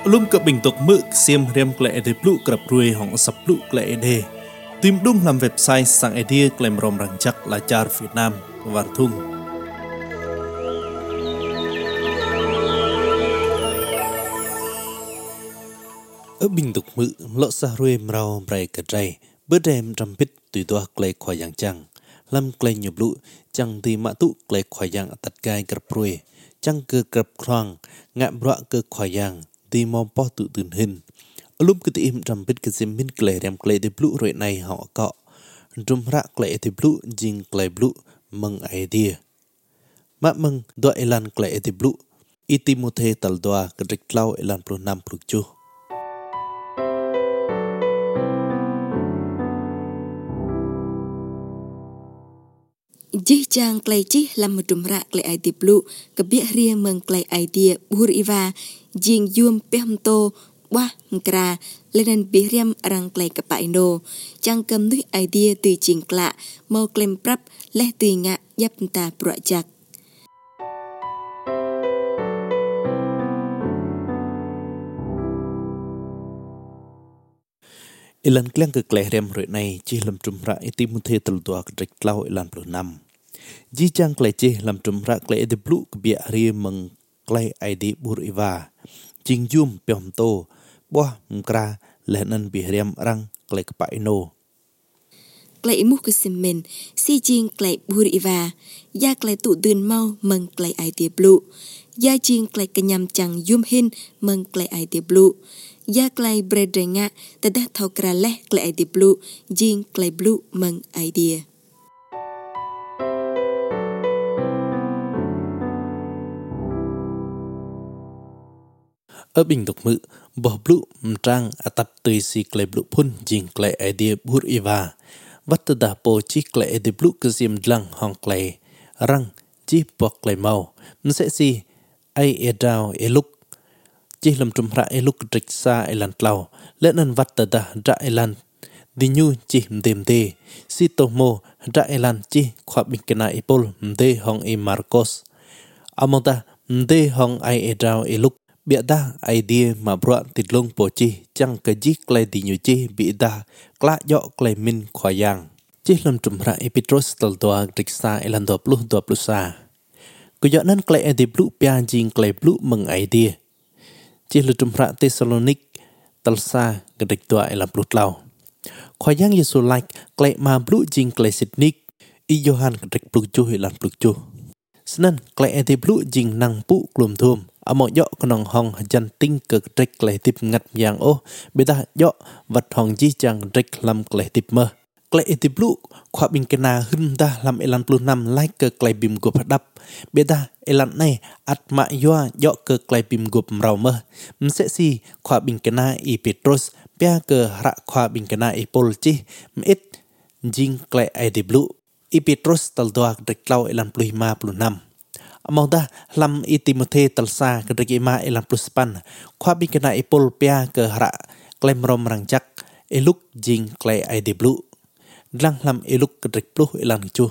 Lum cập bình tục mự xiêm riêng klệ để blu cập ruồi hỏng sập blu klệ đề tìm đúng làm website sang idea klem rom răng chắc là char Việt Nam và thung ở bình tục mự lọ sa ruồi mrao bray cật ray bữa đêm trầm pít tùy toa klệ khoai yang chăng lâm klệ nhiều blu chăng thì mã tụ klệ khoai yang tạt gai cập ruồi chăng cơ cập khoang ngạm rọa cơ khoai yang thì mong po tựตื่นhình lúc cái tim trầm biết cái sim min klệ đem klệ để blue rồi này họ cọ trùm rạ klệ để blue jing klệ blue mừng idea mạ mừng đợi elan klệ để blue itimothe tal doa cái rịch lau elan pro nam pro chu Jih chang klay jih lam madum ra klay idea blue ke biak riêng meng klay idea buriva jing yum pehmto wah mkra lenen biriam rang klay kapaino chang kam nuh idea từ jing kla mau klem prap leh từ ngạ yap ta project elan kleng ke kleh rem rồi này chỉ làm trùm ra itimothe tal doa cái rịch lau elan pro nam ji chang klay chỉ làm trùm ra klay de blue ke biak riêng meng klay idea buriva jing yum pehmto wah mkra lenen biriam rang klay kapaino klay mu kesemen si jing klay buriva ya klay tu dun mau meng klay idea blue ya jing klay kenyam chang yum hin meng klay idea blue ya klay bredrenga tadah thau kra leh klay idea blue jing klay blue meng idea ở bình tục mự bỏ blue trang atap tùy si klay blue phun jing klay idea buriva vắt ta po chi klay idea blue ke sim dlang hong klay rang chi pok klay mau sẽ si ai edao eluk chỉ làm trùm ra eluk trịch xa elan tlau lẽ nên vắt ta ra elan đi nhu chỉ tìm tê si tomo ra elan chỉ khoa bình kena ipol mde hong e Marcos amota mde hong ai edao eluk bịa đa idea mà brought tịt lông bộ chi chẳng cái gì klay đi nhu chi bị đa klá dọ klay min khoa yang chỉ làm trùm ra epitros tal doa trịch xa elan doa plus xa cứ dọ nên klay idea blue pia jing klay blue mừng idea chỉ là trùm ra Thessalonic tal xa cái trịch doa elan blue lau khoa yang yesu like klay ma blue jing klay sitnik i Johan cái trịch blue chu elan blue chu snen klay idea blue jing nang pu klum thum amo yo konong hong jan ting ke trek klay tip ngat yang o beta yo vật hong ji chang trek lam klay tip mơ klay idea blue khoa bin kena hun da lam elan blue nam like ke klay bim go padap beta elan này at ma yo ke klay bim go mrau mơ sẽ si khoa bin kena i Petros pia ke ra khoa bin kena i Paul chi mit jing klay idea blue i Petros tal doa trek lau elan blue ma blue nam among da lam itimothe tal sa ke regi ma elan plus pan khoa bin kena i Paul pia ke ra klem rom rang jak eluk jing klay idea blue lang lam eluk ke rek blue elan chu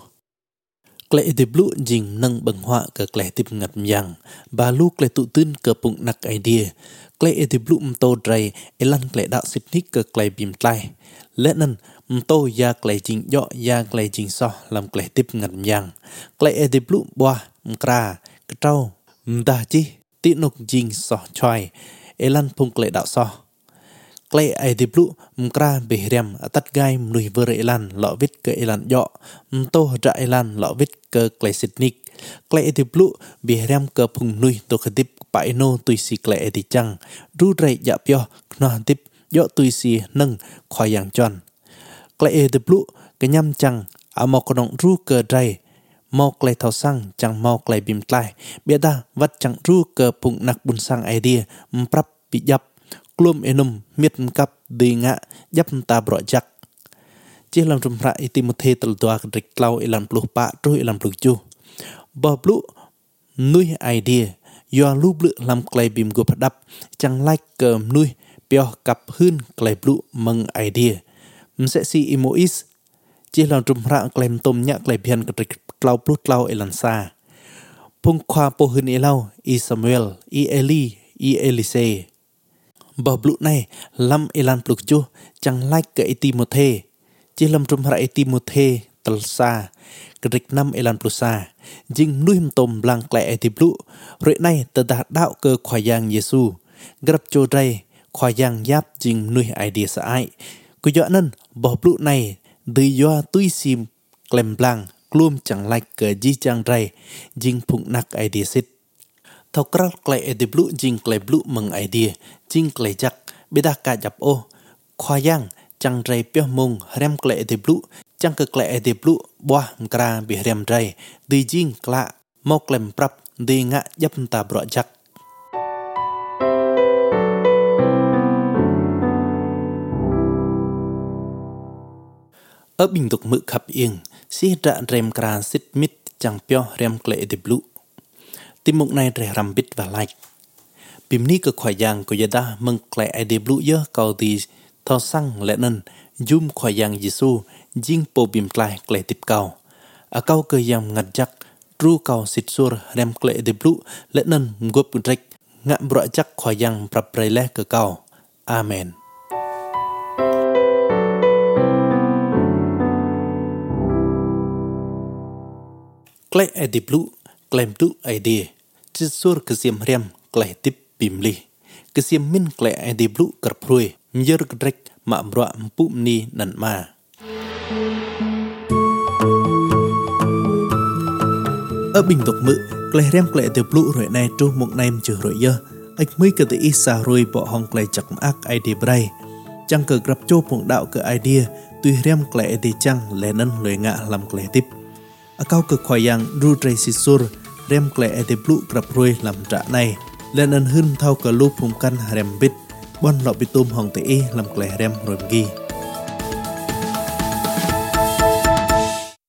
klay idea blue jing nang bang họa ke klay tip ngat yang ba lu klay tu tun ke pung nak idea klay idea blue mto dray elan klay đạo sitnik ke klay bim tlai lẽ nên mto ya klay jing yo ya klay jing so lam klay tip ngat yang klay idea blue boa mkra ke trau mda chi ti nok jing so choi elan pung klay đạo so klay idea blue mkra behriam atat gai mnui vere elan lo vit ke elan yo mto ra elan lo vit ke klay sitnik klay idea blue behriam ke pung nui to khadip paino tui si klay idea chang ru rai ya pyo no tip yo tui si nang khoa yang chon klay idea blue ke nyam chang amo konong ru ke drai mau klay thau sang chang mau klay bim tlai bia da vat chang ru ke pung nak bun sang idea mprap bi yap klum enum miet kap đi ngạ dấp ta bro jak chỉ làm trùm ra itimothe tal doa rịch lau elan blue pa trôi elan blue chu bo blue nuôi idea yo lu blue làm klay bim go padap chang like ke nuôi pio kap hun klay blue meng idea sẽ si imois chỉ làm trùm ra klem tom nhạ klay bian ke rịch lau blue lau elan sa pung khoa po hun elau i Samuel i Eli i Elise Bỏ blue này lâm elan pluk chu chẳng like cái Timothy chỉ lâm trung hara Timothy tel sa krik năm elan plusa jing nuim tom blang kle blue rồi này tờ đạt đạo cơ khoai yang Giêsu grab cho đây khoai yang giáp jing nuih idea sa ai cứ dọa nên bỏ blue này từ do tui sim klem blang klum chẳng like cái gì chẳng ray jing phụng nặc idea sit thau kral kle blue jing kle blue meng idea jing kle jak beda ka jap o khoai yang chẳng ray pyo mung rem kle blue chẳng cơ kle blue boah mkra bi rem ray di jing kla mau klem prap di ngạ dap ta bro jak ở bình tục mự khắp yên si ra rem kra sit mit chẳng pyo rem kle blue tim mục này rè ram bit và like bìm ní cơ khoai yang của yada mừng kle blue yơ cầu di thao sang lệ nên zoom khoai yang Giêsu jing po bìm kle tip cầu ở câu cơ yang ngặt chắc ru cầu sit sur rem kle blue lệ nên gop rek ngạ bro chắc khoai yang prap prele cơ cầu amen. Kle blue klem tu idea Jisur kesim rem kle tip bimli kesim min kle blue kerprui myer kedrek mak bro empu ni nan ma ở bình tục mự kle rem kle blue rồi này tru một nem chữ rồi dơ ách mới cơ tự isa rồi bỏ hong kle chặt ác idea bray chẳng cơ grab cho phong đạo cơ idea tuy rem kle chăng lẽ nân lời ngạ làm kle tip ở cao cực khoai yang ru tray sisur rem kle blue grab rồi làm trả này lên ân hưng thao cờ lu phùng căn rem bit bon lọ bị tôm hong te làm kle rem rồi gi